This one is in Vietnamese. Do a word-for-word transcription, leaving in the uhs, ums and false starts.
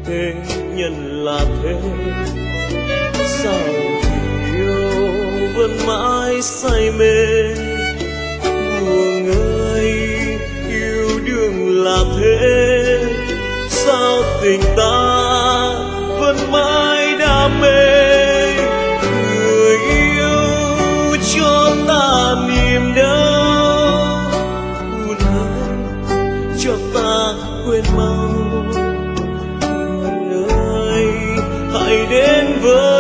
thế nhân là thế, sao yêu vẫn mãi say mê. Buông ơi, yêu đương là thế, sao tình ta vẫn mãi đam mê. Người yêu cho ta niềm đau, buồn hơn cho ta quên mau. Buồn ơi, hãy đến với